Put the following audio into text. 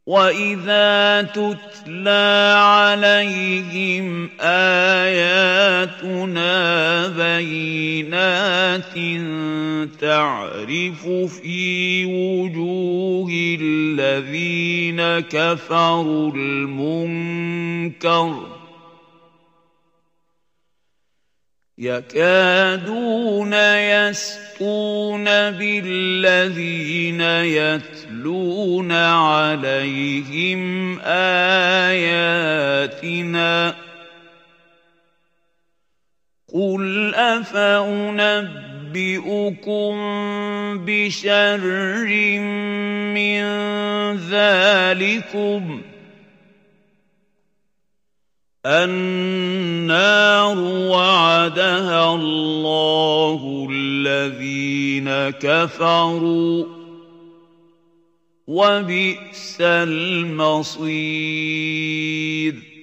وَإِذَا تُتْلَىٰ عَلَيْهِمْ آيَاتُنَا بَيِّنَاتٍ تَعْرِفُ فِي وُجُوهِ الَّذِينَ كَفَرُوا الْمُنكَرَ يَكَادُونَ يَسْطُونَ بِالَّذِينَ يَتْلُونَ عَلَيْهِمْ آيَاتِنَا ۗ قُلْ أَفَأُنَبِّئُكُم بِشَرٍّ مِّن ذَٰلِكُمْ ۗ النَّارُ وَعَدَهَا اللَّهُ الَّذِينَ كَفَرُوا ۖ وَبِئْسَ الْمَصِيرُ